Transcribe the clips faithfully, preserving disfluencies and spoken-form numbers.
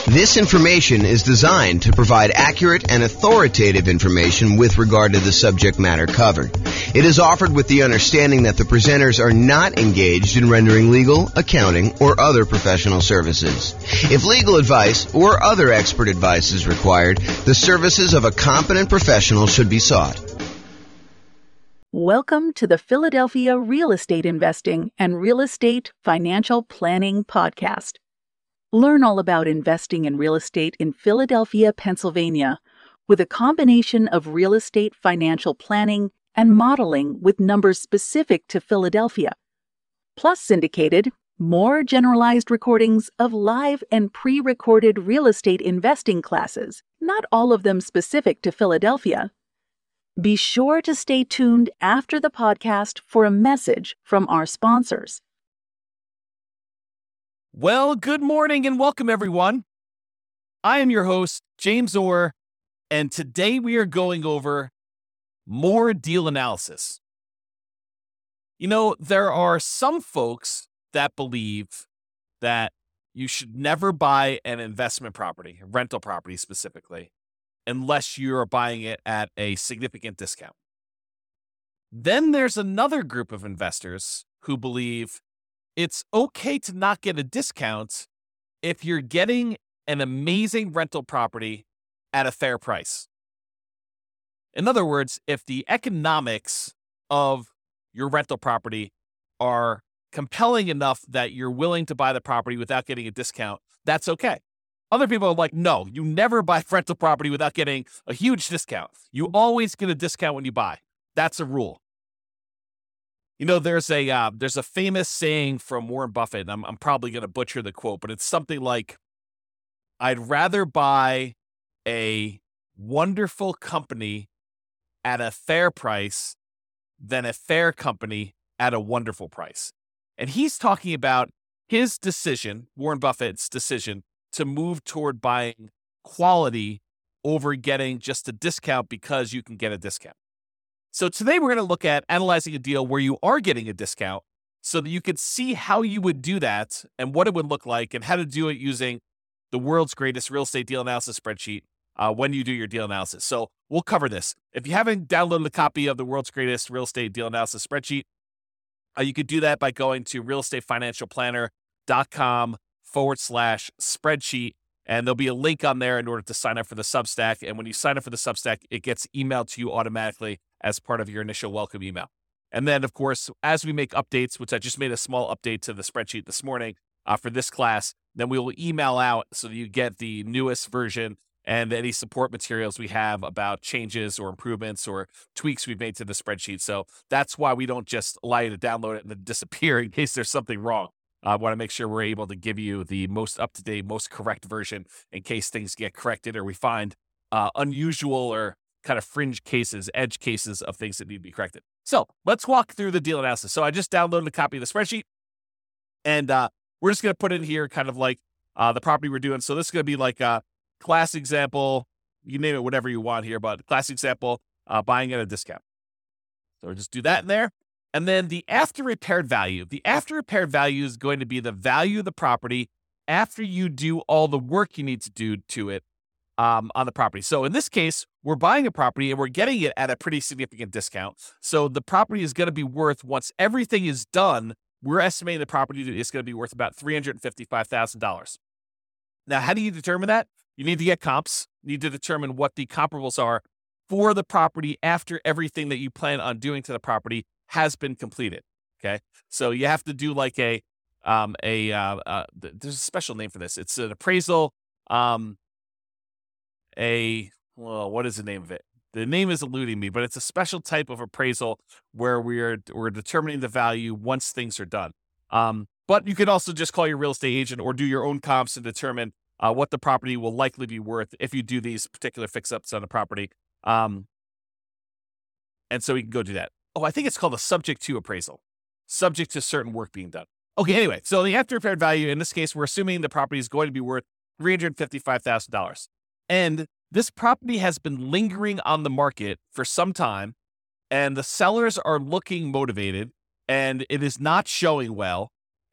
This information is designed to provide accurate and authoritative information with regard to the subject matter covered. It is offered with the understanding that the presenters are not engaged in rendering legal, accounting, or other professional services. If legal advice or other expert advice is required, the services of a competent professional should be sought. Welcome to the Philadelphia Real Estate Investing and Real Estate Financial Planning Podcast. Learn all about investing in real estate in Philadelphia, Pennsylvania, with a combination of real estate financial planning and modeling with numbers specific to Philadelphia, plus syndicated, more generalized recordings of live and pre-recorded real estate investing classes, not all of them specific to Philadelphia. Be sure to stay tuned after the podcast for a message from our sponsors. Well, good morning and welcome, everyone. I am your host, James Orr, and today we are going over more deal analysis. You know, there are some folks that believe that you should never buy an investment property, a rental property specifically, unless you are buying it at a significant discount. Then there's another group of investors who believe it's okay to not get a discount if you're getting an amazing rental property at a fair price. In other words, if the economics of your rental property are compelling enough that you're willing to buy the property without getting a discount, that's okay. Other people are like, no, you never buy rental property without getting a huge discount. You always get a discount when you buy. That's a rule. You know, there's a uh, there's a famous saying from Warren Buffett, and I'm, I'm probably going to butcher the quote, but it's something like, I'd rather buy a wonderful company at a fair price than a fair company at a wonderful price. And he's talking about his decision, Warren Buffett's decision, to move toward buying quality over getting just a discount because you can get a discount. So today we're going to look at analyzing a deal where you are getting a discount so that you can see how you would do that and what it would look like and how to do it using the world's greatest real estate deal analysis spreadsheet uh, when you do your deal analysis. So we'll cover this. If you haven't downloaded a copy of the world's greatest real estate deal analysis spreadsheet, uh, you could do that by going to realestatefinancialplanner.com forward slash spreadsheet. And there'll be a link on there in order to sign up for the Substack. And when you sign up for the Substack, it gets emailed to you automatically as part of your initial welcome email. And then, of course, as we make updates, which I just made a small update to the spreadsheet this morning uh, for this class, then we will email out so that you get the newest version and any support materials we have about changes or improvements or tweaks we've made to the spreadsheet. So that's why we don't just allow you to download it and then disappear in case there's something wrong. I want to make sure we're able to give you the most up-to-date, most correct version in case things get corrected or we find uh, unusual or kind of fringe cases, edge cases of things that need to be corrected. So let's walk through the deal analysis. So I just downloaded a copy of the spreadsheet, and uh, we're just going to put in here kind of like uh, the property we're doing. So this is going to be like a class example. You name it whatever you want here, but class example, uh, buying at a discount. So we'll just do that in there. And then the after repaired value. The after repaired value is going to be the value of the property after you do all the work you need to do to it um, on the property. So in this case, we're buying a property and we're getting it at a pretty significant discount. So the property is going to be worth, once everything is done, we're estimating the property is going to be worth about three hundred fifty-five thousand dollars. Now, how do you determine that? You need to get comps. You need to determine what the comparables are for the property after everything that you plan on doing to the property has been completed. Okay. So you have to do like a, um, a, uh, uh, there's a special name for this. It's an appraisal, um, a, well, what is the name of it? The name is eluding me, but it's a special type of appraisal where we're, we're determining the value once things are done. Um, but you could also just call your real estate agent or do your own comps to determine uh, what the property will likely be worth if you do these particular fix-ups on the property. Um, and so we can go do that. Oh, I think it's called a subject to appraisal, subject to certain work being done. Okay, anyway, so the after repaired value, in this case, we're assuming the property is going to be worth three hundred fifty-five thousand dollars. And this property has been lingering on the market for some time, and the sellers are looking motivated, and it is not showing well.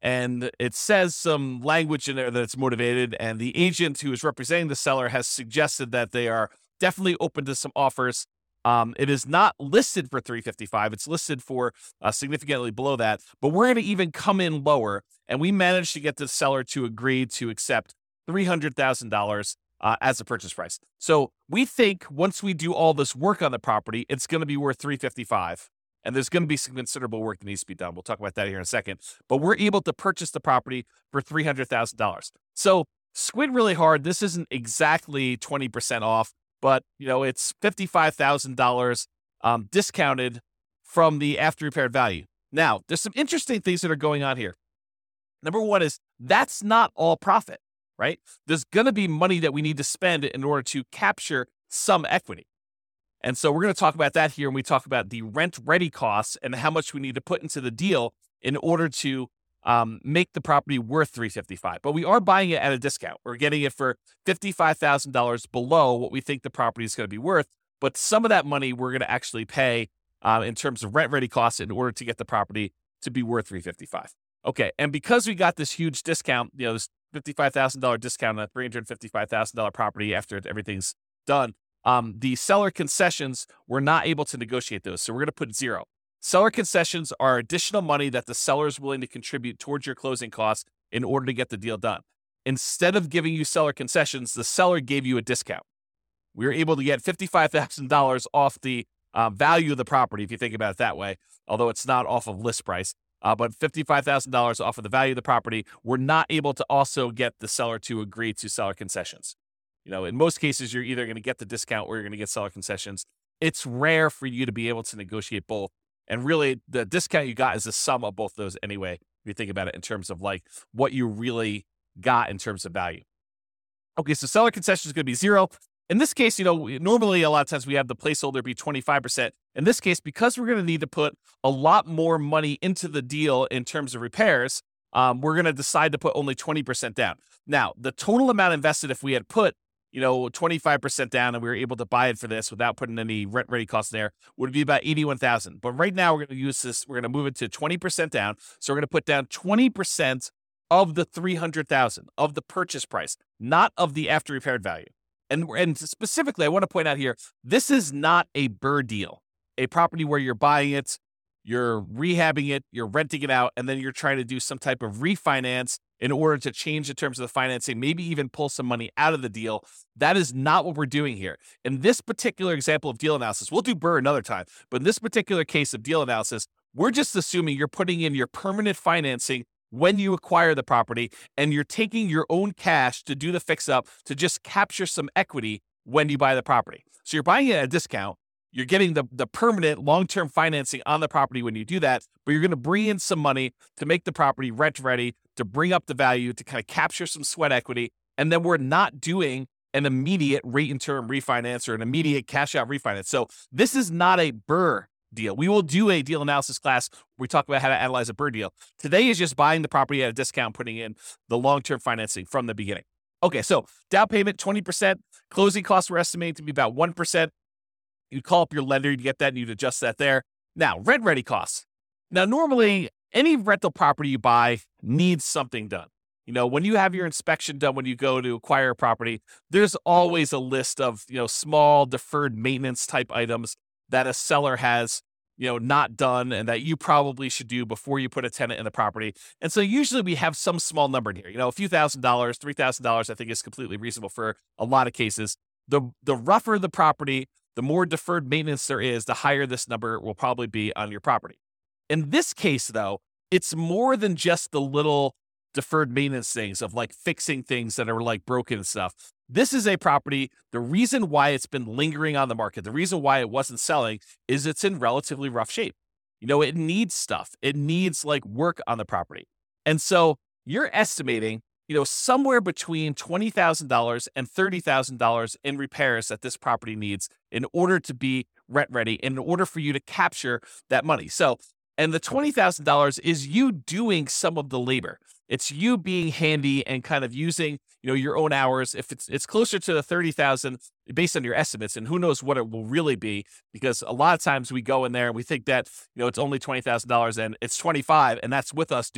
and it says some language in there that it's motivated, and the agent who is representing the seller has suggested that they are definitely open to some offers. Um, it is not listed for three fifty-five. It's listed for uh, significantly below that, but we're going to even come in lower, and we managed to get the seller to agree to accept three hundred thousand dollars uh, as a purchase price. So we think once we do all this work on the property, it's going to be worth three fifty-five. And there's going to be some considerable work that needs to be done. We'll talk about that here in a second. But we're able to purchase the property for three hundred thousand dollars. So squint really hard. This isn't exactly twenty percent off, but you know it's fifty-five thousand dollars um, discounted from the after repaired value. Now, there's some interesting things that are going on here. Number one is that's not all profit, right? There's going to be money that we need to spend in order to capture some equity. And so we're going to talk about that here when we talk about the rent-ready costs and how much we need to put into the deal in order to um, make the property worth three fifty-five. But we are buying it at a discount. We're getting it for fifty-five thousand dollars below what we think the property is going to be worth. But some of that money we're going to actually pay uh, in terms of rent-ready costs in order to get the property to be worth three fifty-five. Okay, and because we got this huge discount, you know, this fifty-five thousand dollars discount on a three hundred fifty-five thousand dollars property after everything's done, Um, the seller concessions, we're not able to negotiate those. So we're going to put zero. Seller concessions are additional money that the seller is willing to contribute towards your closing costs in order to get the deal done. Instead of giving you seller concessions, the seller gave you a discount. We were able to get fifty-five thousand dollars off the uh, value of the property, if you think about it that way, although it's not off of list price. Uh, but fifty-five thousand dollars off of the value of the property, we're not able to also get the seller to agree to seller concessions. You know, in most cases, you're either going to get the discount or you're going to get seller concessions. It's rare for you to be able to negotiate both. And really, the discount you got is the sum of both those anyway, if you think about it in terms of like what you really got in terms of value. Okay, so seller concession is going to be zero. In this case, you know, normally a lot of times we have the placeholder be twenty-five percent. In this case, because we're going to need to put a lot more money into the deal in terms of repairs, um, we're going to decide to put only twenty percent down. Now, the total amount invested, if we had put you know, twenty-five percent down and we were able to buy it for this without putting any rent ready costs there, would be about eighty-one thousand. But right now we're going to use this, we're going to move it to twenty percent down. So we're going to put down twenty percent of the three hundred thousand of the purchase price, not of the after repaired value. And, and specifically, I want to point out here, this is not a B R R R R deal, a property where you're buying it, you're rehabbing it, you're renting it out, and then you're trying to do some type of refinance in order to change the terms of the financing, maybe even pull some money out of the deal. That is not what we're doing here. In this particular example of deal analysis, we'll do B R R R R another time, but in this particular case of deal analysis, we're just assuming you're putting in your permanent financing when you acquire the property, and you're taking your own cash to do the fix-up to just capture some equity when you buy the property. So you're buying it at a discount. You're getting the, the permanent long-term financing on the property when you do that, but you're going to bring in some money to make the property rent ready, to bring up the value, to kind of capture some sweat equity. And then we're not doing an immediate rate and term refinance or an immediate cash out refinance. So this is not a B R R R R deal. We will do a deal analysis class where we talk about how to analyze a B R R R R deal. Today is just buying the property at a discount, putting in the long-term financing from the beginning. Okay, so down payment, twenty percent. Closing costs we're estimating to be about one percent. You'd call up your lender, you'd get that, and you'd adjust that there. Now, rent-ready costs. Now, normally, any rental property you buy needs something done. You know, when you have your inspection done, when you go to acquire a property, there's always a list of, you know, small deferred maintenance type items that a seller has, you know, not done and that you probably should do before you put a tenant in the property. And so usually we have some small number in here, you know, a few thousand dollars, three thousand dollars, I think is completely reasonable for a lot of cases. The, the rougher the property, the more deferred maintenance there is, the higher this number will probably be on your property. In this case, though, it's more than just the little deferred maintenance things of like fixing things that are like broken and stuff. This is a property. The reason why it's been lingering on the market, the reason why it wasn't selling is it's in relatively rough shape. You know, it needs stuff. It needs like work on the property. And so you're estimating, you know, somewhere between twenty thousand dollars and thirty thousand dollars in repairs that this property needs in order to be rent ready, in order for you to capture that money. So, and the twenty thousand dollars is you doing some of the labor. It's you being handy and kind of using, you know, your own hours. If it's it's closer to the thirty thousand based on your estimates, and who knows what it will really be, because a lot of times we go in there and we think that, you know, it's only twenty thousand dollars and it's twenty-five, and that's with us doing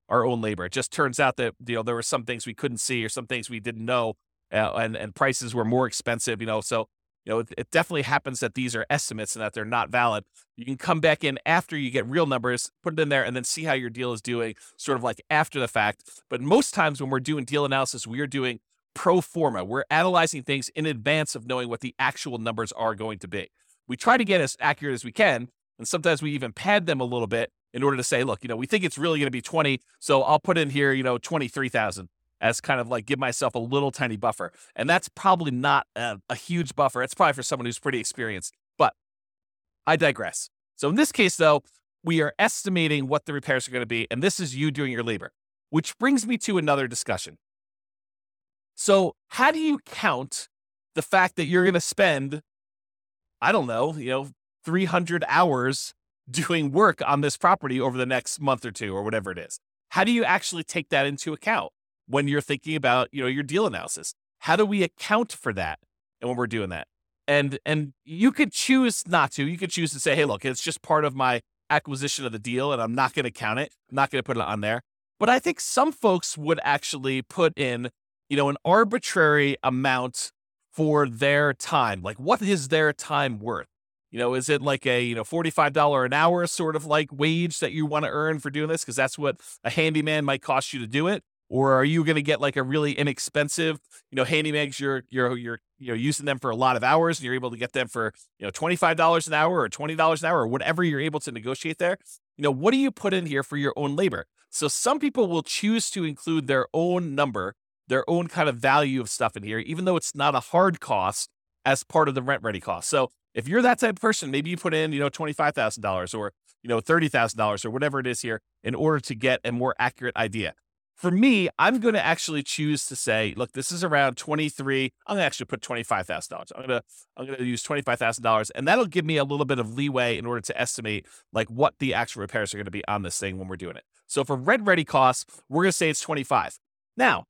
our own labor. It just turns out that, you know, there were some things we couldn't see or some things we didn't know, uh, and, and prices were more expensive, you know, so, you know, it, it definitely happens that these are estimates and that they're not valid. You can come back in after you get real numbers, put it in there, and then see how your deal is doing sort of like after the fact. But most times when we're doing deal analysis, we are doing pro forma. We're analyzing things in advance of knowing what the actual numbers are going to be. We try to get as accurate as we can, and sometimes we even pad them a little bit in order to say, look, you know, we think it's really going to be twenty, so I'll put in here, you know, twenty-three thousand as kind of like give myself a little tiny buffer. And that's probably not a, a huge buffer. It's probably for someone who's pretty experienced, but I digress. So in this case, though, we are estimating what the repairs are going to be, and this is you doing your labor, which brings me to another discussion. So how do you count the fact that you're going to spend, I don't know, you know, three hundred hours doing work on this property over the next month or two or whatever it is? How do you actually take that into account when you're thinking about, you know, your deal analysis? How do we account for that? And when we're doing that, and, and you could choose not to, you could choose to say, hey, look, it's just part of my acquisition of the deal and I'm not going to count it. I'm not going to put it on there. But I think some folks would actually put in, you know, an arbitrary amount for their time. Like, what is their time worth? You know, is it like a, you know, forty-five dollars an hour sort of like wage that you want to earn for doing this? Because that's what a handyman might cost you to do it. Or are you going to get like a really inexpensive, you know, handymans, you're, you're, you're, you know, using them for a lot of hours and you're able to get them for, you know, twenty-five dollars an hour or twenty dollars an hour or whatever you're able to negotiate there. You know, what do you put in here for your own labor? So some people will choose to include their own number, their own kind of value of stuff in here, even though it's not a hard cost as part of the rent ready cost. So if you're that type of person, maybe you put in, you know, twenty-five thousand dollars or, you know, thirty thousand dollars or whatever it is here in order to get a more accurate idea. For me, I'm going to actually choose to say, look, this is around twenty-three. I'm going to actually put twenty-five thousand dollars. I'm going to, I'm going to use twenty-five thousand dollars, and that'll give me a little bit of leeway in order to estimate like what the actual repairs are going to be on this thing when we're doing it. So for rent ready costs, we're going to say it's twenty-five. Now,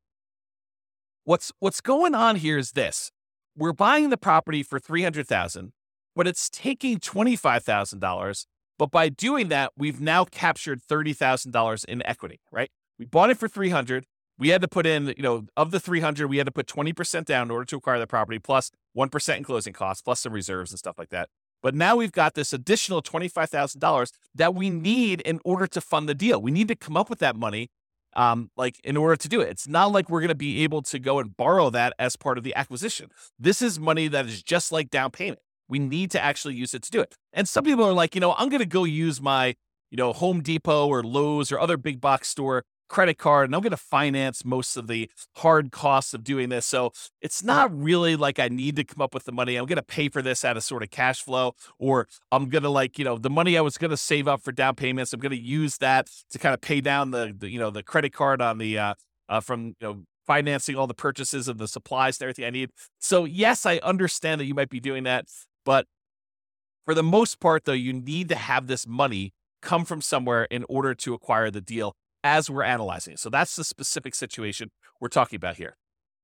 what's, what's going on here is this. We're buying the property for three hundred thousand dollars, but it's taking twenty-five thousand dollars. But by doing that, we've now captured thirty thousand dollars in equity, right? We bought it for three hundred dollars. We had to put in, you know, of the three hundred dollars, we had to put twenty percent down in order to acquire the property, plus one percent in closing costs, plus some reserves and stuff like that. But now we've got this additional twenty-five thousand dollars that we need in order to fund the deal. We need to come up with that money, um, like in order to do it. It's not like we're going to be able to go and borrow that as part of the acquisition. This is money that is just like down payment. We need to actually use it to do it. And some people are like, you know, I'm going to go use my, you know, Home Depot or Lowe's or other big box store credit card, and I'm going to finance most of the hard costs of doing this. So it's not really like I need to come up with the money. I'm going to pay for this out of sort of cash flow, or I'm going to like, you know, the money I was going to save up for down payments, I'm going to use that to kind of pay down the, the you know, the credit card on the, uh, uh, from, you know, financing all the purchases of the supplies and everything I need. So yes, I understand that you might be doing that, but for the most part though, you need to have this money come from somewhere in order to acquire the deal as we're analyzing it. So that's the specific situation we're talking about here.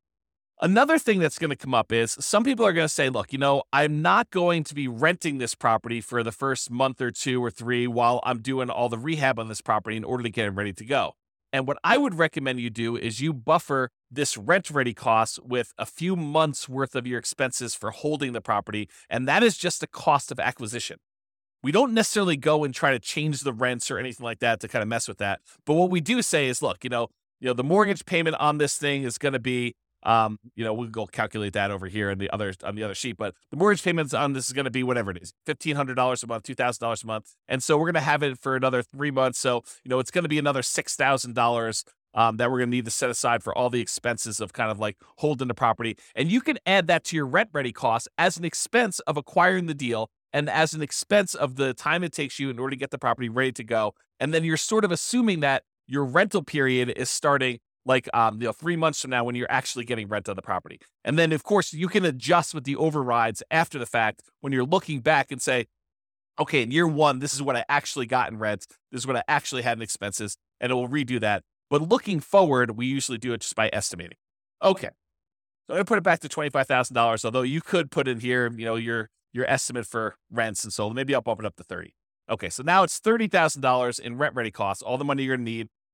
Another thing that's going to come up is some people are going to say, look, you know, I'm not going to be renting this property for the first month or two or three while I'm doing all the rehab on this property in order to get it ready to go. And what I would recommend you do is you buffer this rent ready cost with a few months worth of your expenses for holding the property. And that is just the cost of acquisition. We don't necessarily go and try to change the rents or anything like that to kind of mess with that. But what we do say is, look, you know, you know, the mortgage payment on this thing is going to be, um, you know, we'll go calculate that over here on the other on the other sheet. But the mortgage payments on this is going to be whatever it is, fifteen hundred dollars a month, two thousand dollars a month. And so we're going to have it for another three months. So, you know, it's going to be another six thousand dollars um, that we're going to need to set aside for all the expenses of kind of like holding the property. And you can add that to your rent ready costs as an expense of acquiring the deal, and as an expense of the time it takes you in order to get the property ready to go. And then you're sort of assuming that your rental period is starting like um, you know, three months from now when you're actually getting rent on the property. And then, of course, you can adjust with the overrides after the fact when you're looking back and say, okay, in year one, this is what I actually got in rent. This is what I actually had in expenses, and it will redo that. But looking forward, we usually do it just by estimating. Okay, so I'm going to put it back to twenty-five thousand dollars, although you could put in here, you know, your your estimate for rents and so maybe I'll bump it up to thirty. Okay, so now it's thirty thousand dollars in rent ready costs, all the money you're going to need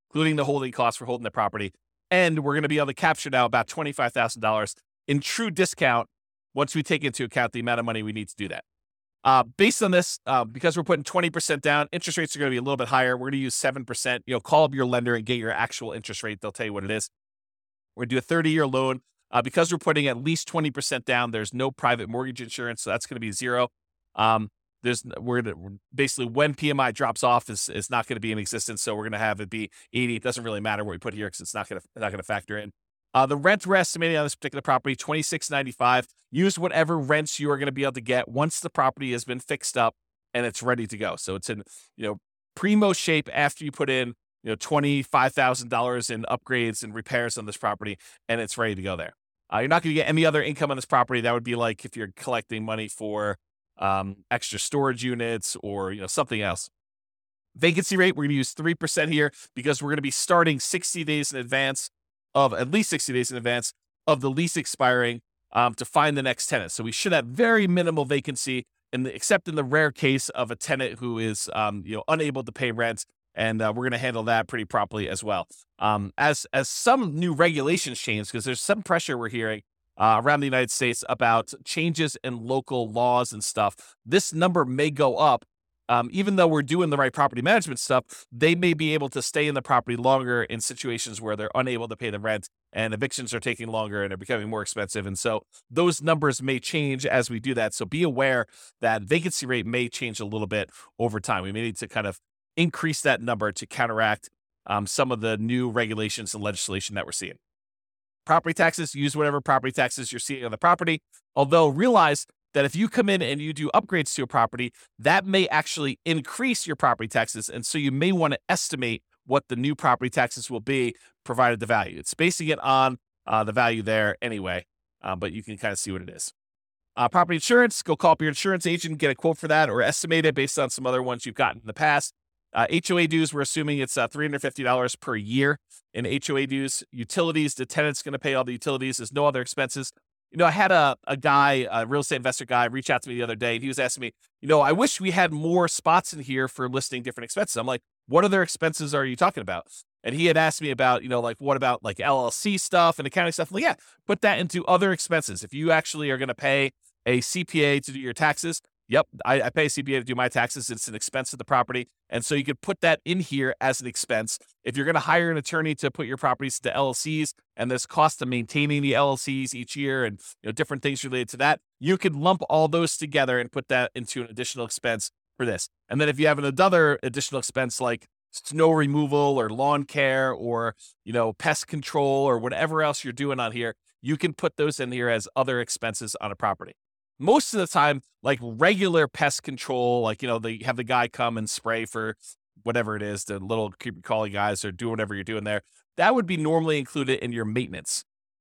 including the holding costs for holding the property. And we're going to be able to capture now about twenty-five thousand dollars in true discount once we take into account the amount of money we need to do that. Uh, based on this, uh, because we're putting twenty percent down, interest rates are going to be a little bit higher. We're going to use seven percent. You know, call up your lender and get your actual interest rate. They'll tell you what it is. We're going to do a thirty-year loan. Uh, because we're putting at least twenty percent down, there's no private mortgage insurance, so that's going to be zero. Um, there's we're, gonna, we're basically when P M I drops off is is not going to be in existence, so we're going to have it be eighty. It doesn't really matter what we put here because it's not going to not going to factor in. Uh, the rent we're estimating on this particular property, twenty-six ninety-five. Use whatever rents you are going to be able to get once the property has been fixed up and it's ready to go. So it's in, you know, primo shape after you put in, you know, twenty-five thousand dollars in upgrades and repairs on this property, and it's ready to go there. Uh, you're not going to get any other income on this property. That would be like if you're collecting money for um, extra storage units or, you know, something else. Vacancy rate, we're going to use three percent here because we're going to be starting sixty days in advance of, at least sixty days in advance of the lease expiring um, to find the next tenant. So we should have very minimal vacancy, in the, except in the rare case of a tenant who is, um, you know, unable to pay rent. And uh, we're going to handle that pretty properly as well. Um, as as some new regulations change, because there's some pressure we're hearing uh, around the United States about changes in local laws and stuff, this number may go up. Um, even though we're doing the right property management stuff, they may be able to stay in the property longer in situations where they're unable to pay the rent and evictions are taking longer and are becoming more expensive. And so those numbers may change as we do that. So be aware that vacancy rate may change a little bit over time. We may need to kind of increase that number to counteract um, some of the new regulations and legislation that we're seeing. Property taxes, use whatever property taxes you're seeing on the property. Although realize that if you come in and you do upgrades to a property, that may actually increase your property taxes. And so you may want to estimate what the new property taxes will be provided the value. It's basing it on uh, the value there anyway, uh, but you can kind of see what it is. Uh, property insurance, go call up your insurance agent, get a quote for that, or estimate it based on some other ones you've gotten in the past. Uh, H O A dues, we're assuming it's uh, three hundred fifty dollars per year in H O A dues. Utilities, the tenant's going to pay all the utilities. There's no other expenses. You know, I had a, a guy, a real estate investor guy, reach out to me the other day, and he was asking me, you know, I wish we had more spots in here for listing different expenses. I'm like, what other expenses are you talking about? And he had asked me about, you know, like, what about like L L C stuff and accounting stuff? I'm like, yeah, put that into other expenses. If you actually are going to pay a C P A to do your taxes, yep, I, I pay a C P A to do my taxes. It's an expense of the property. And so you could put that in here as an expense. If you're going to hire an attorney to put your properties to L L Cs and there's cost of maintaining the L L Cs each year and, you know, different things related to that, you could lump all those together and put that into an additional expense for this. And then if you have another additional expense like snow removal or lawn care or, you know, pest control or whatever else you're doing on here, you can put those in here as other expenses on a property. Most of the time, like regular pest control, like, you know, they have the guy come and spray for whatever it is, the little creepy crawly guys or do whatever you're doing there, that would be normally included in your maintenance.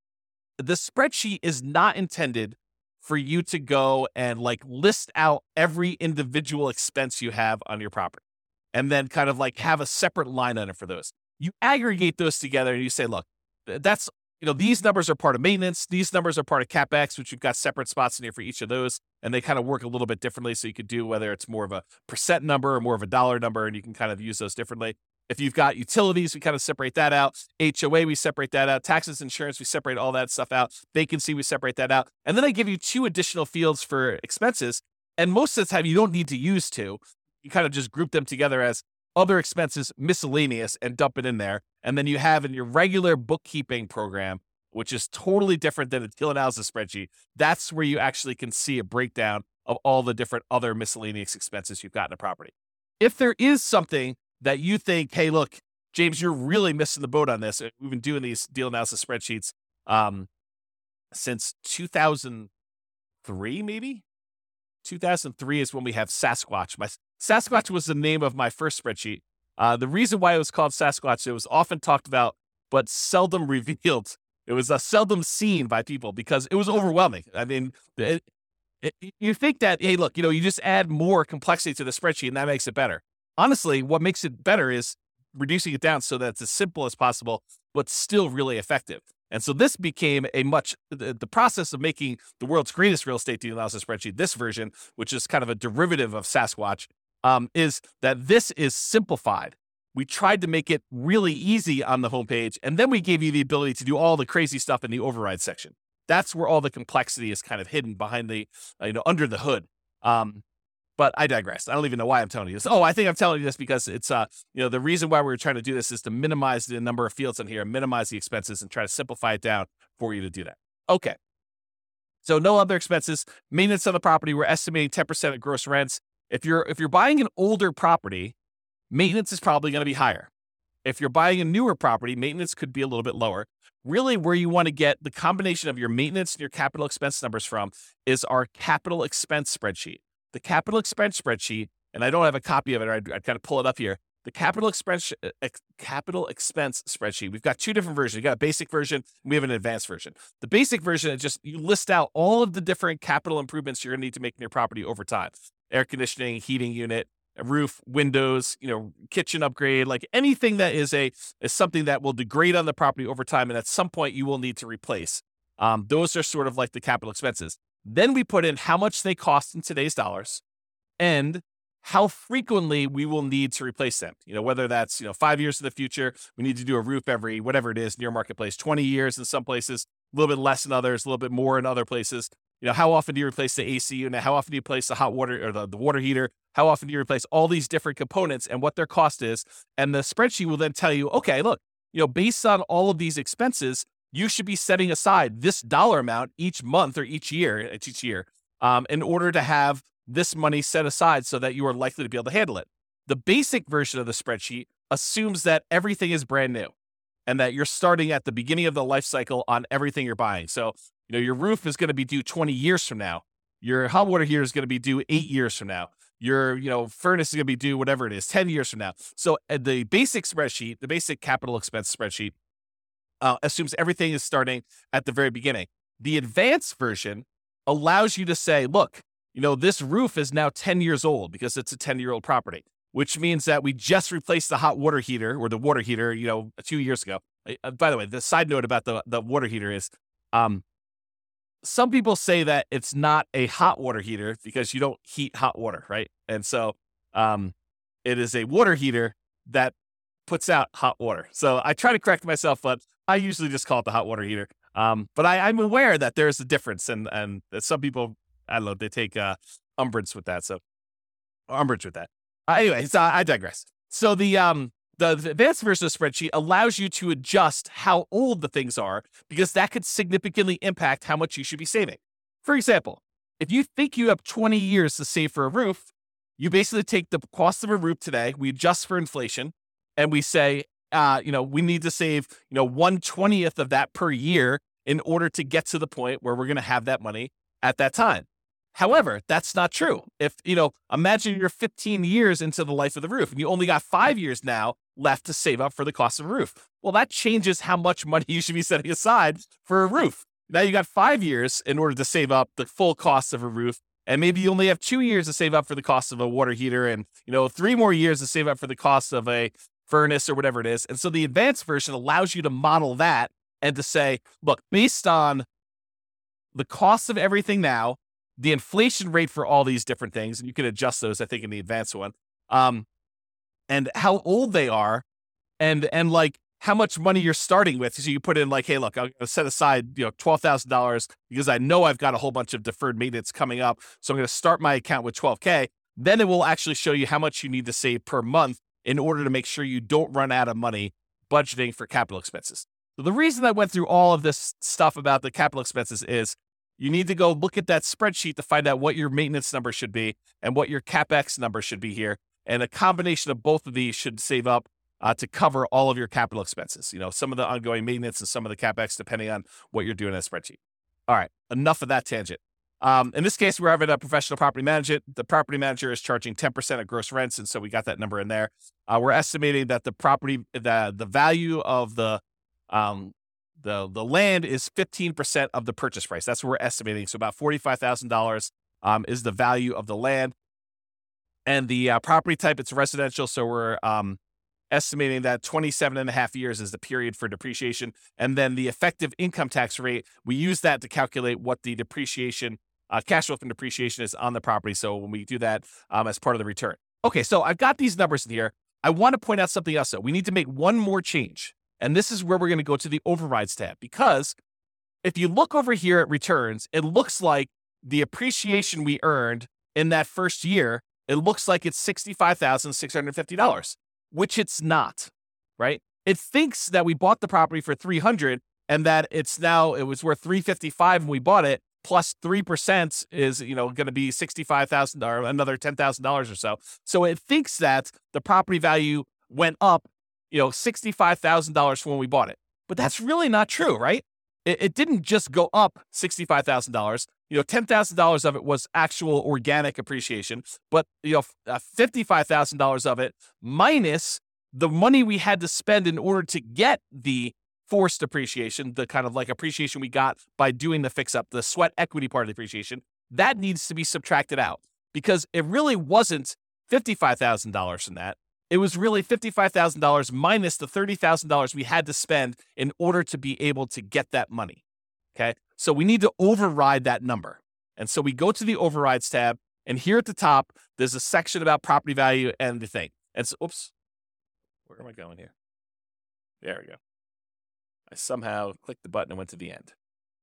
The spreadsheet is not intended for you to go and like list out every individual expense you have on your property and then kind of like have a separate line item for those. You aggregate those together and you say, look, that's, you know, these numbers are part of maintenance. These numbers are part of CapEx, which you've got separate spots in here for each of those. And they kind of work a little bit differently. So you could do whether it's more of a percent number or more of a dollar number, and you can kind of use those differently. If you've got utilities, we kind of separate that out. H O A, we separate that out. Taxes, insurance, we separate all that stuff out. Vacancy, we separate that out. And then I give you two additional fields for expenses. And most of the time, you don't need to use two. You kind of just group them together as other expenses, miscellaneous, and dump it in there. And then you have in your regular bookkeeping program, which is totally different than a deal analysis spreadsheet, that's where you actually can see a breakdown of all the different other miscellaneous expenses you've got in a property. If there is something that you think, hey, look, James, you're really missing the boat on this. We've been doing these deal analysis spreadsheets um, since two thousand three, maybe? two thousand three is when we have Sasquatch. My Sasquatch was the name of my first spreadsheet. Uh, the reason why it was called Sasquatch, it was often talked about, but seldom revealed. It was uh, seldom seen by people because it was overwhelming. I mean, it, it, you think that, hey, look, you know, you just add more complexity to the spreadsheet and that makes it better. Honestly, what makes it better is reducing it down so that it's as simple as possible, but still really effective. And so this became a much, the, the process of making the world's greatest real estate deal analysis spreadsheet, this version, which is kind of a derivative of Sasquatch, um, is that this is simplified. we tried to make it really easy on the homepage, and then we gave you the ability to do all the crazy stuff in the override section. That's where all the complexity is kind of hidden behind the, uh, you know, under the hood. Um, but I digress. I don't even know why I'm telling you this. Oh, I think I'm telling you this because it's, uh, you know, the reason why we were trying to do this is to minimize the number of fields on here, minimize the expenses, and try to simplify it down for you to do that. Okay. So no other expenses. Maintenance on the property, we're estimating ten percent of gross rents. If you're if you're buying an older property, maintenance is probably going to be higher. If you're buying a newer property, maintenance could be a little bit lower. Really, where you want to get the combination of your maintenance and your capital expense numbers from is our capital expense spreadsheet. The capital expense spreadsheet, and I don't have a copy of it, or I'd, I'd kind of pull it up here. The capital expense ex, capital expense spreadsheet. We've got two different versions. You got a basic version, and we have an advanced version. The basic version is just you list out all of the different capital improvements you're going to need to make in your property over time: air conditioning, heating unit, a roof, windows, you know, kitchen upgrade, like anything that is a is something that will degrade on the property over time, and at some point you will need to replace. Um, those are sort of like the capital expenses. Then we put in how much they cost in today's dollars and how frequently we will need to replace them. You know, whether that's, you know, five years in the future, we need to do a roof every, whatever it is, near marketplace, twenty years in some places, a little bit less in others, a little bit more in other places. You know, how often do you replace the A C unit? How often do you replace the hot water or the, the water heater? How often do you replace all these different components and what their cost is? And the spreadsheet will then tell you, okay, look, you know, based on all of these expenses, you should be setting aside this dollar amount each month or each year, it's each year, um, in order to have this money set aside so that you are likely to be able to handle it. The basic version of the spreadsheet assumes that everything is brand new and that you're starting at the beginning of the life cycle on everything you're buying. So, you know, your roof is going to be due twenty years from now. Your hot water heater is going to be due eight years from now. Your, you know, furnace is going to be due whatever it is, ten years from now. So uh, the basic spreadsheet, the basic capital expense spreadsheet, uh, assumes everything is starting at the very beginning. The advanced version allows you to say, look, you know, this roof is now ten years old because it's a ten-year-old property, which means that we just replaced the hot water heater or the water heater, you know, two years ago. Uh, by the way, the side note about the, the water heater is, um, some people say that it's not a hot water heater because you don't heat hot water, right? And so um, it is a water heater that puts out hot water. So I try to correct myself, but I usually just call it the hot water heater. Um, but I, I'm aware that there's a difference, and and that some people, I don't know, they take uh, umbrage with that. So umbrage with that. Uh, anyway, so I digress. So the um the, the advanced version of the spreadsheet allows you to adjust how old the things are because that could significantly impact how much you should be saving. For example, if you think you have twenty years to save for a roof, you basically take the cost of a roof today, we adjust for inflation, and we say, uh, you know, we need to save, you know, one twentieth of that per year in order to get to the point where we're going to have that money at that time. However, that's not true. If, you know, imagine you're fifteen years into the life of the roof and you only got five years now left to save up for the cost of a roof. Well, that changes how much money you should be setting aside for a roof. Now you got five years in order to save up the full cost of a roof. And maybe you only have two years to save up for the cost of a water heater and, you know, three more years to save up for the cost of a furnace or whatever it is. And so the advanced version allows you to model that and to say, look, based on the cost of everything now, the inflation rate for all these different things, and you can adjust those, I think, in the advanced one, um, and how old they are, and and like how much money you're starting with. So you put in like, hey, look, I'm gonna set aside, you know, twelve thousand dollars because I know I've got a whole bunch of deferred maintenance coming up. So I'm gonna start my account with twelve K. Then it will actually show you how much you need to save per month in order to make sure you don't run out of money budgeting for capital expenses. So the reason I went through all of this stuff about the capital expenses is you need to go look at that spreadsheet to find out what your maintenance number should be and what your CapEx number should be here. And a combination of both of these should save up uh, to cover all of your capital expenses. You know, some of the ongoing maintenance and some of the CapEx, depending on what you're doing in a spreadsheet. All right, enough of that tangent. Um, in this case, we're having a professional property manager. The property manager is charging ten percent of gross rents, and so we got that number in there. Uh, we're estimating that the property, the the value of the um, the the land is fifteen percent of the purchase price. That's what we're estimating. So about forty-five thousand dollars um, is the value of the land. And the uh, property type, it's residential. So we're um, estimating that twenty-seven and a half years is the period for depreciation. And then the effective income tax rate, we use that to calculate what the depreciation, uh, cash flow from depreciation is on the property. So when we do that um, as part of the return. Okay, so I've got these numbers in here. I want to point out something else, though. We need to make one more change. And this is where we're going to go to the overrides tab. Because if you look over here at returns, it looks like the appreciation we earned in that first year, it looks like it's sixty-five thousand six hundred fifty dollars, which it's not, right? It thinks that we bought the property for three hundred dollars and that it's now, it was worth three hundred fifty-five dollars when we bought it, plus three percent is, you know, going to be sixty-five thousand dollars, or another ten thousand dollars or so. So it thinks that the property value went up, you know, sixty-five thousand dollars from when we bought it. But that's really not true, right? It, it didn't just go up sixty-five thousand dollars. You know, ten thousand dollars of it was actual organic appreciation, but, you know, uh, fifty-five thousand dollars of it minus the money we had to spend in order to get the forced appreciation, the kind of like appreciation we got by doing the fix up, the sweat equity part of the appreciation, that needs to be subtracted out because it really wasn't fifty-five thousand dollars from that. It was really fifty-five thousand dollars minus the thirty thousand dollars we had to spend in order to be able to get that money. Okay. So we need to override that number. And so we go to the overrides tab, and here at the top, there's a section about property value and the thing. And so, oops, where am I going here? There we go. I somehow clicked the button and went to the end.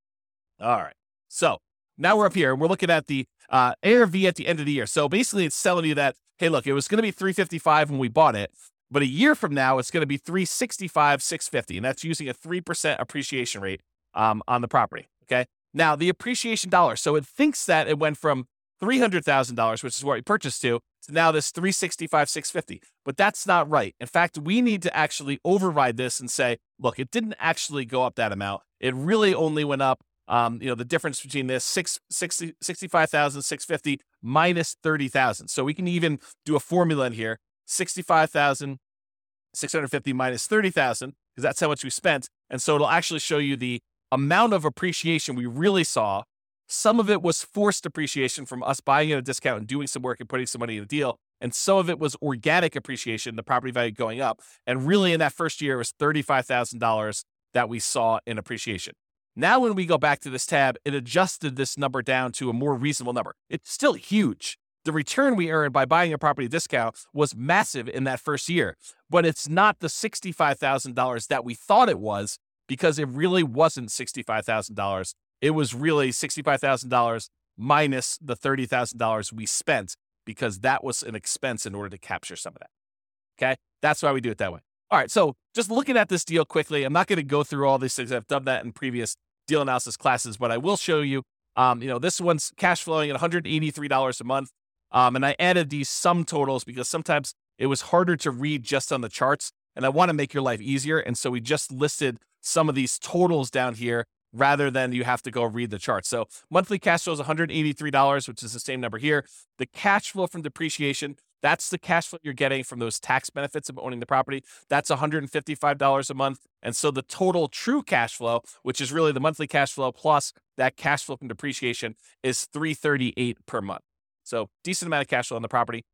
All right. So now we're up here and we're looking at the uh, A R V at the end of the year. So basically it's telling you that, hey, look, it was going to be three hundred fifty-five when we bought it, but a year from now, it's going to be three hundred sixty-five, six hundred fifty. And that's using a three percent appreciation rate um, on the property. Okay. Now the appreciation dollar. So it thinks that it went from three hundred thousand dollars, which is what we purchased to, to now this three hundred sixty-five, six hundred fifty. But that's not right. In fact, we need to actually override this and say, look, it didn't actually go up that amount. It really only went up, um, you know, the difference between this six, sixty, sixty-five thousand, six hundred fifty minus thirty thousand. So we can even do a formula in here, sixty-five thousand, six hundred fifty minus thirty thousand, because that's how much we spent. And so it'll actually show you the amount of appreciation we really saw. Some of it was forced appreciation from us buying at a discount and doing some work and putting some money in the deal. And some of it was organic appreciation, the property value going up. And really in that first year, it was thirty-five thousand dollars that we saw in appreciation. Now, when we go back to this tab, it adjusted this number down to a more reasonable number. It's still huge. The return we earned by buying a property discount was massive in that first year, but it's not the sixty-five thousand dollars that we thought it was, because it really wasn't sixty-five thousand dollars. It was really sixty-five thousand dollars minus the thirty thousand dollars we spent, because that was an expense in order to capture some of that. Okay. That's why we do it that way. All right. So just looking at this deal quickly, I'm not going to go through all these things. I've done that in previous deal analysis classes, but I will show you, um, you know, this one's cash flowing at one hundred eighty-three dollars a month. Um, and I added these sum totals because sometimes it was harder to read just on the charts, and I want to make your life easier. And so we just listed some of these totals down here rather than you have to go read the chart. So monthly cash flow is one hundred eighty-three dollars, which is the same number here. The cash flow from depreciation, that's the cash flow you're getting from those tax benefits of owning the property. That's one hundred fifty-five dollars a month. And so the total true cash flow, which is really the monthly cash flow plus that cash flow from depreciation, is three hundred thirty-eight dollars per month. So decent amount of cash flow on the property.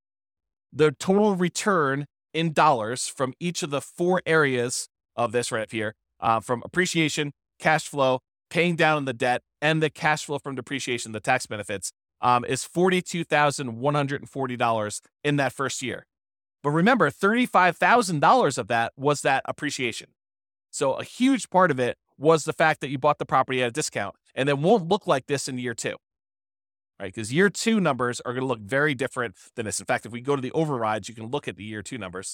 The total return in dollars from each of the four areas of this right up here, uh, from appreciation, cash flow, paying down on the debt, and the cash flow from depreciation, the tax benefits, um, is forty-two thousand one hundred forty dollars in that first year. But remember, thirty-five thousand dollars of that was that appreciation. So a huge part of it was the fact that you bought the property at a discount, and it won't look like this in year two, right? Because year two numbers are going to look very different than this. In fact, if we go to the overrides, you can look at the year two numbers.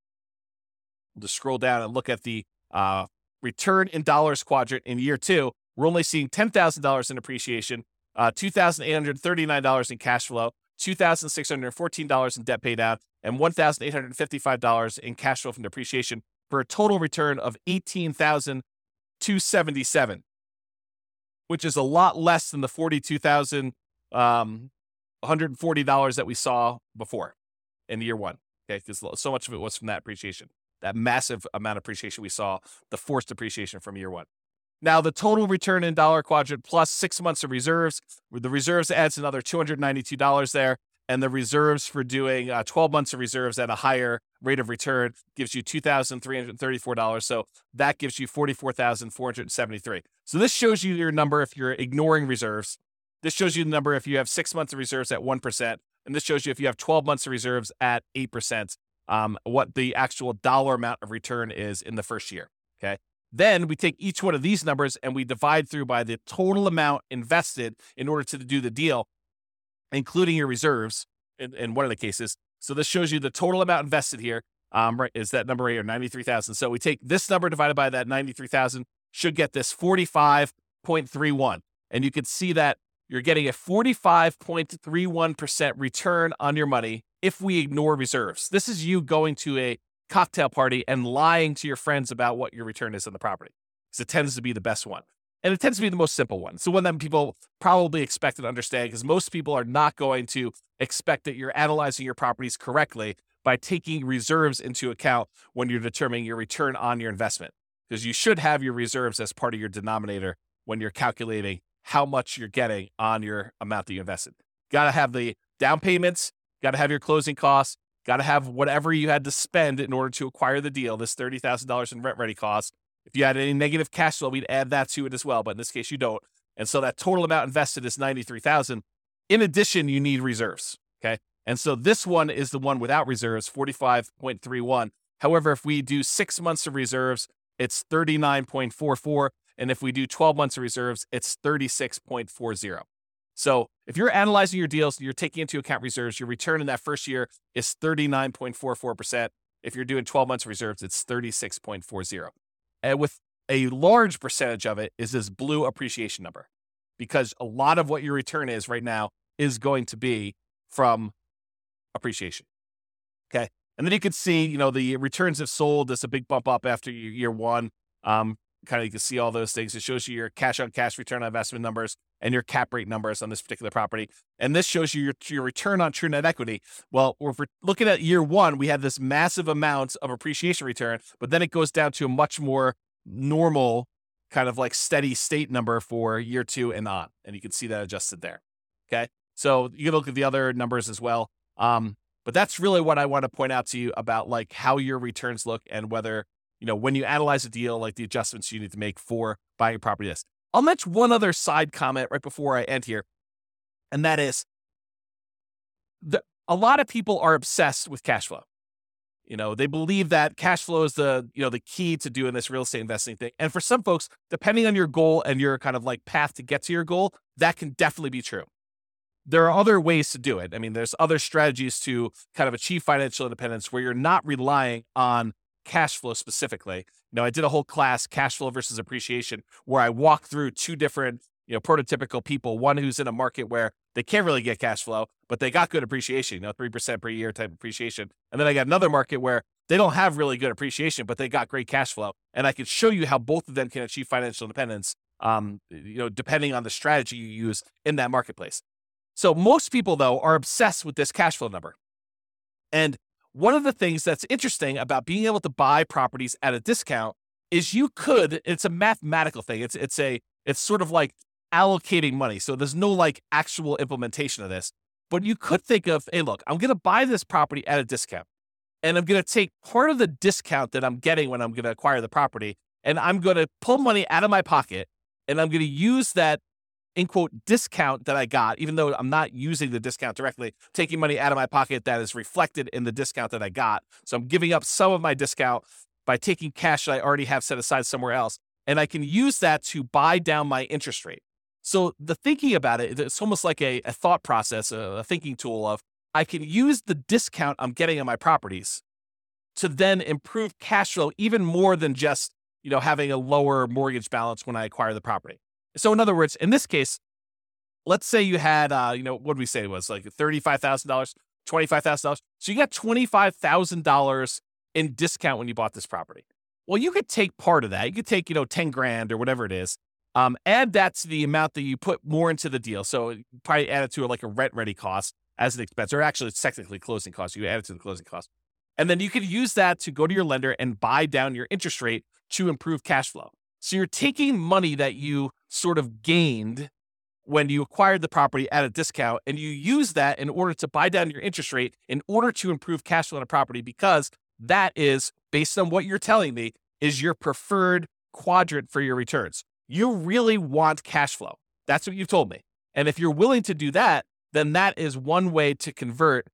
We'll just scroll down and look at the uh, return in dollars quadrant in year two. We're only seeing ten thousand dollars in appreciation, uh, two thousand eight hundred thirty-nine dollars in cash flow, two thousand six hundred fourteen dollars in debt paydown, and one thousand eight hundred fifty-five dollars in cash flow from depreciation, for a total return of eighteen thousand two hundred seventy-seven dollars, which is a lot less than the forty-two thousand one hundred forty dollars that we saw before in year one. Okay, because so much of it was from that appreciation, that massive amount of appreciation we saw, the forced appreciation from year one. Now, the total return in dollar quadrant plus six months of reserves, the reserves adds another two hundred ninety-two dollars there. And the reserves for doing uh, twelve months of reserves at a higher rate of return gives you two thousand three hundred thirty-four dollars. So that gives you forty-four thousand four hundred seventy-three dollars. So this shows you your number if you're ignoring reserves. This shows you the number if you have six months of reserves at one percent. And this shows you if you have twelve months of reserves at eight percent. um, what the actual dollar amount of return is in the first year. Okay. Then we take each one of these numbers and we divide through by the total amount invested in order to do the deal, including your reserves in, in one of the cases. So this shows you the total amount invested here. Um, right, is that number right here, ninety-three thousand. So we take this number divided by that ninety-three thousand, should get this forty-five point three one. And you can see that you're getting a forty-five point three one percent return on your money if we ignore reserves. This is you going to a cocktail party and lying to your friends about what your return is on the property, because it tends to be the best one. And it tends to be the most simple one. So one that people probably expect and understand, because most people are not going to expect that you're analyzing your properties correctly by taking reserves into account when you're determining your return on your investment, because you should have your reserves as part of your denominator when you're calculating how much you're getting on your amount that you invested. Got to have the down payments, got to have your closing costs, got to have whatever you had to spend in order to acquire the deal, this thirty thousand dollars in rent ready costs. If you had any negative cash flow, we'd add that to it as well. But in this case, you don't. And so that total amount invested is ninety-three thousand dollars. In addition, you need reserves. Okay. And so this one is the one without reserves, forty-five point three one. However, if we do six months of reserves, it's thirty-nine point four four. And if we do twelve months of reserves, it's thirty-six point four zero. So if you're analyzing your deals and you're taking into account reserves, your return in that first year is thirty-nine point four four percent. If you're doing twelve months of reserves, it's thirty-six point four zero. And with a large percentage of it is this blue appreciation number, because a lot of what your return is right now is going to be from appreciation. Okay. And then you can see, you know, the returns have sold. There's a big bump up after year one. Um, kind of, you can see all those things. It shows you your cash on cash return on investment numbers and your cap rate numbers on this particular property. And this shows you your, your return on true net equity. Well, if we're looking at year one, we had this massive amount of appreciation return, but then it goes down to a much more normal kind of like steady state number for year two and on. And you can see that adjusted there. Okay. So you can look at the other numbers as well. Um, but that's really what I want to point out to you about like how your returns look and whether, you know, when you analyze a deal, like the adjustments you need to make for buying a property. This. I'll mention one other side comment right before I end here. And that is the, a lot of people are obsessed with cash flow. You know, they believe that cash flow is the, you know, the key to doing this real estate investing thing. And for some folks, depending on your goal and your kind of like path to get to your goal, that can definitely be true. There are other ways to do it. I mean, there's other strategies to kind of achieve financial independence where you're not relying on cash flow specifically. You know, I did a whole class, cash flow versus appreciation, where I walked through two different, you know, prototypical people. One who's in a market where they can't really get cash flow, but they got good appreciation, you know, three percent per year type appreciation. And then I got another market where they don't have really good appreciation, but they got great cash flow. And I can show you how both of them can achieve financial independence, um, you know, depending on the strategy you use in that marketplace. So most people, though, are obsessed with this cash flow number. And one of the things that's interesting about being able to buy properties at a discount is you could, it's a mathematical thing. It's, it's a, it's sort of like allocating money. So there's no like actual implementation of this, but you could think of, hey, look, I'm going to buy this property at a discount and I'm going to take part of the discount that I'm getting when I'm going to acquire the property. And I'm going to pull money out of my pocket and I'm going to use that in quote discount that I got, even though I'm not using the discount directly, taking money out of my pocket that is reflected in the discount that I got. So I'm giving up some of my discount by taking cash that I already have set aside somewhere else. And I can use that to buy down my interest rate. So the thinking about it, it's almost like a, a thought process, a, a thinking tool of I can use the discount I'm getting on my properties to then improve cash flow even more than just, you know, having a lower mortgage balance when I acquire the property. So in other words, in this case, let's say you had, uh, you know, what did we say it was like thirty-five thousand dollars, twenty-five thousand dollars. So you got twenty-five thousand dollars in discount when you bought this property. Well, you could take part of that. You could take, you know, ten grand or whatever it is. Um, add that to the amount that you put more into the deal. So you probably add it to like a rent ready cost as an expense, or actually it's technically closing cost. You add it to the closing cost. And then you could use that to go to your lender and buy down your interest rate to improve cash flow. So you're taking money that you sort of gained when you acquired the property at a discount, and you use that in order to buy down your interest rate in order to improve cash flow on a property, because that is, based on what you're telling me, is your preferred quadrant for your returns. You really want cash flow. That's what you've told me. And if you're willing to do that, then that is one way to convert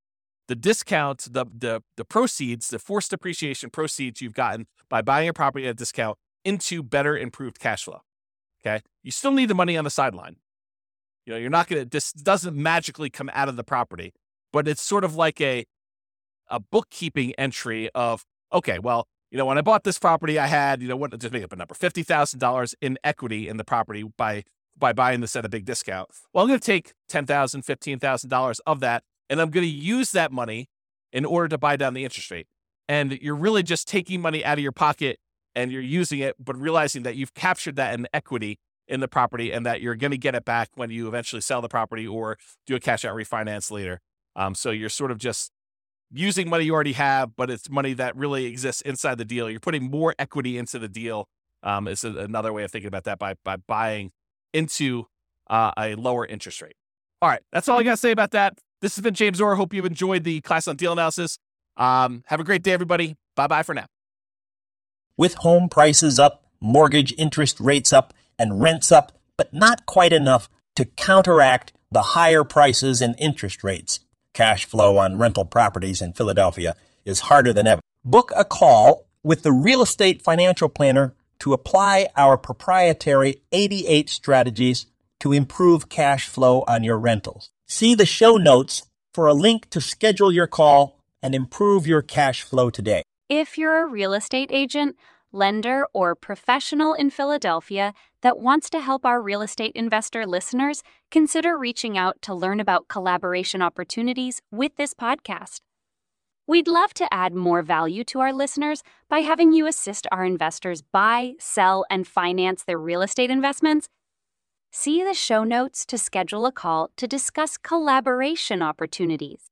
the discount, the, the, the proceeds, the forced depreciation proceeds you've gotten by buying a property at a discount into better improved cash flow. Okay. You still need the money on the sideline. You know, you're not going to, this doesn't magically come out of the property, but it's sort of like a, a bookkeeping entry of, okay, well, you know, when I bought this property, I had, you know, what, just make up a number, fifty thousand dollars in equity in the property by, by buying this at a big discount. Well, I'm going to take ten thousand dollars, fifteen thousand dollars of that, and I'm going to use that money in order to buy down the interest rate. And you're really just taking money out of your pocket and you're using it, but realizing that you've captured that in equity in the property and that you're going to get it back when you eventually sell the property or do a cash out refinance later. Um, so you're sort of just using money you already have, but it's money that really exists inside the deal. You're putting more equity into the deal. Um, is another way of thinking about that by, by buying into uh, a lower interest rate. All right. That's all I got to say about that. This has been James Orr. Hope you've enjoyed the class on deal analysis. Um, have a great day, everybody. Bye-bye for now. With home prices up, mortgage interest rates up, and rents up, but not quite enough to counteract the higher prices and interest rates. Cash flow on rental properties in Philadelphia is harder than ever. Book a call with the Real Estate Financial Planner to apply our proprietary eighty-eight strategies to improve cash flow on your rentals. See the show notes for a link to schedule your call and improve your cash flow today. If you're a real estate agent, lender, or professional in Philadelphia that wants to help our real estate investor listeners, consider reaching out to learn about collaboration opportunities with this podcast. We'd love to add more value to our listeners by having you assist our investors buy, sell, and finance their real estate investments. See the show notes to schedule a call to discuss collaboration opportunities.